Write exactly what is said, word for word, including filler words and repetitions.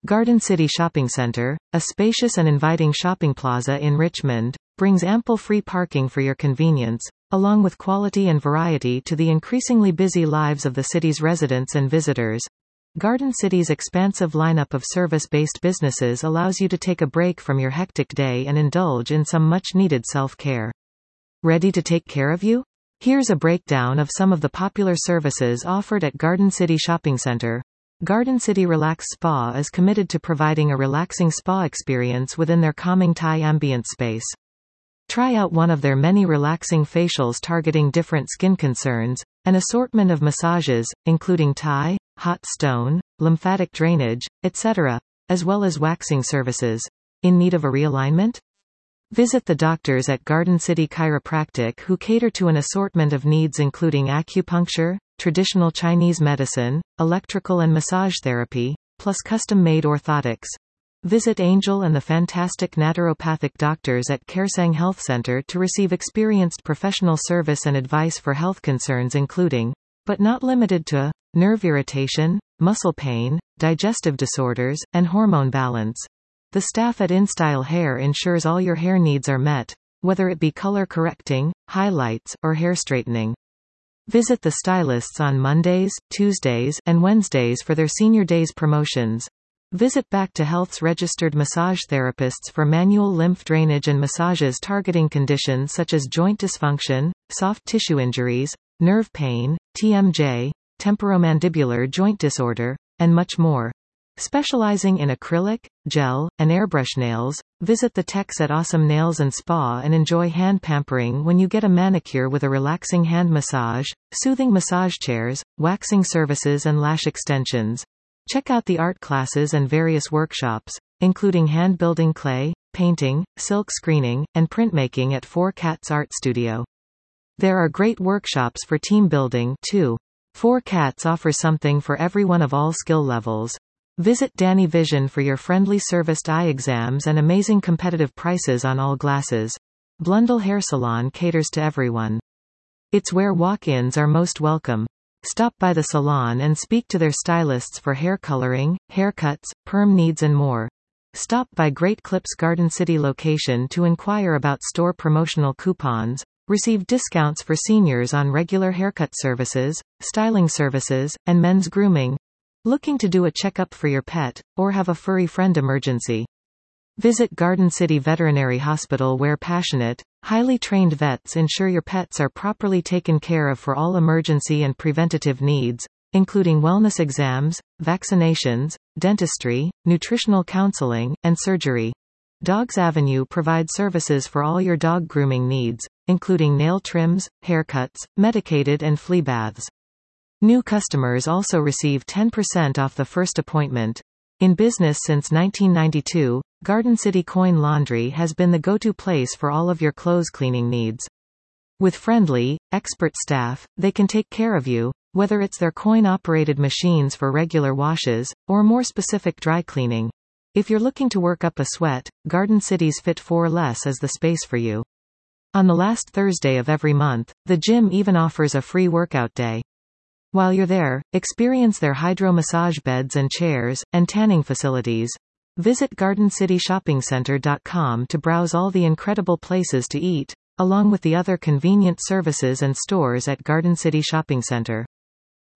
Garden City Shopping Center, a spacious and inviting shopping plaza in Richmond, brings ample free parking for your convenience, along with quality and variety to the increasingly busy lives of the city's residents and visitors. Garden City's expansive lineup of service-based businesses allows you to take a break from your hectic day and indulge in some much-needed self-care. Ready to take care of you? Here's a breakdown of some of the popular services offered at Garden City Shopping Center. Garden City Relax Spa is committed to providing a relaxing spa experience within their calming Thai ambient space. Try out one of their many relaxing facials targeting different skin concerns, an assortment of massages, including Thai, hot stone, lymphatic drainage, et cetera, as well as waxing services. In need of a realignment? Visit the doctors at Garden City Chiropractic who cater to an assortment of needs including acupuncture, traditional Chinese medicine, electrical and massage therapy, plus custom-made orthotics. Visit Angel and the fantastic naturopathic doctors at Kersang Health Center to receive experienced professional service and advice for health concerns including, but not limited to, nerve irritation, muscle pain, digestive disorders, and hormone balance. The staff at InStyle Hair ensures all your hair needs are met, whether it be color correcting, highlights, or hair straightening. Visit the stylists on Mondays, Tuesdays, and Wednesdays for their Senior Days promotions. Visit Back to Health's registered massage therapists for manual lymph drainage and massages targeting conditions such as joint dysfunction, soft tissue injuries, nerve pain, T M J, temporomandibular joint disorder, and much more. Specializing in acrylic, gel, and airbrush nails, visit the techs at Awesome Nails and Spa and enjoy hand pampering when you get a manicure with a relaxing hand massage, soothing massage chairs, waxing services and lash extensions. Check out the art classes and various workshops, including hand-building clay, painting, silk screening, and printmaking at Four Cats Art Studio. There are great workshops for team building, too. Four Cats offers something for everyone of all skill levels. Visit Danny Vision for your friendly serviced eye exams and amazing competitive prices on all glasses. Blundell Hair Salon caters to everyone. It's where walk-ins are most welcome. Stop by the salon and speak to their stylists for hair coloring, haircuts, perm needs and more. Stop by Great Clips Garden City location to inquire about store promotional coupons. Receive discounts for seniors on regular haircut services, styling services, and men's grooming. Looking to do a checkup for your pet, or have a furry friend emergency? Visit Garden City Veterinary Hospital where passionate, highly trained vets ensure your pets are properly taken care of for all emergency and preventative needs, including wellness exams, vaccinations, dentistry, nutritional counseling, and surgery. Dogs Avenue provides services for all your dog grooming needs, including nail trims, haircuts, medicated and flea baths. New customers also receive ten percent off the first appointment. In business since nineteen ninety-two, Garden City Coin Laundry has been the go-to place for all of your clothes cleaning needs. With friendly, expert staff, they can take care of you, whether it's their coin-operated machines for regular washes, or more specific dry cleaning. If you're looking to work up a sweat, Garden City's Fit for Less is the space for you. On the last Thursday of every month, the gym even offers a free workout day. While you're there, experience their hydro massage beds and chairs, and tanning facilities. Visit garden city shopping center dot com to browse all the incredible places to eat, along with the other convenient services and stores at Garden City Shopping Center.